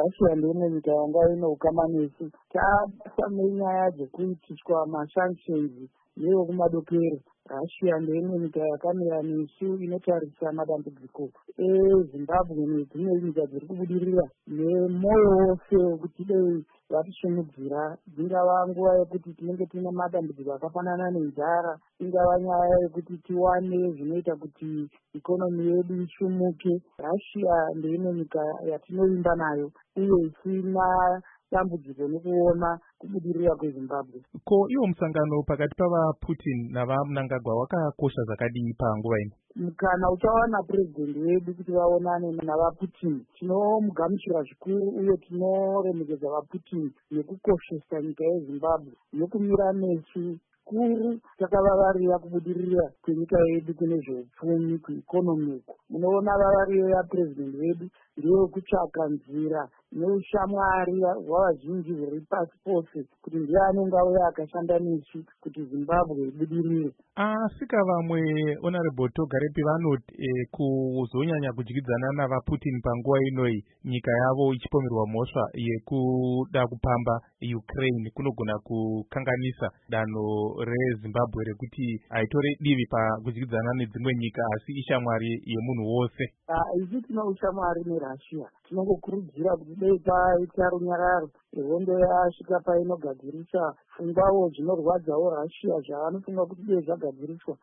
Russia ndiyo nyika yanga ine ukama nesu. Tabatwa nenyaya dzekuitiswa masanctions neekumadokero. Russia ndiyo nyika yakamira nesu inotarisa madambudziko eZimbabwe nedzimwe nyika dziri kubudirira nemoyo wose wekuti dei vatisimudzira. Dzingava nguva yekuti tinenge tine madambudziko akafanana nenzara, ingava nyaya yekuti tiwane zvinoita kuti ikonomi yedu ishumuke. Russia ndiyo nyika yatinoimba nayo uye isina dambudziko nekuona kubudirira kweZimbabwe. Ko iwo musangano pakati pavaPutin navaMnangagwa wakakosha zvakadii panguva ino? Mukana uchawana president wedu kuti vaonane navaPutin tinomugamuchira zvikuru uye tinoremekedza vaPutin nekukoshesa nyika yeZimbabwe nekumira nesu kuru takavavarira kubudirira kwenyika yedu kune zveupfumi kuikonomi uko. Munoona vavariro yapresident wedu ndiyo kutsvaka nzira neushamwari hwavazhinji huri pasi pose kuti ndiye anenge auya akashanda nesu kuti Zimbabwe ibudirire. Asika vamwe honorable Togarepi vanoti kuzonyanya kudyidzana navaPutin panguva inoi nyika yavo ichipomerwa mhosva yekuda kupamba Ukraine kunogona kukanganisa danho reZimbabwe rekuti haitore divi pakudyidzana nedzimwe nyika asi ishamwari yemunhu wose. Isi tino ushamwari neRussia. Tinongokurudzira kuti dei paita runyararo rwehondo yasvika painogadzirisa pfungwawo zvinorwadzawo Russia zvavanofunga kuti dei zvagadziriswa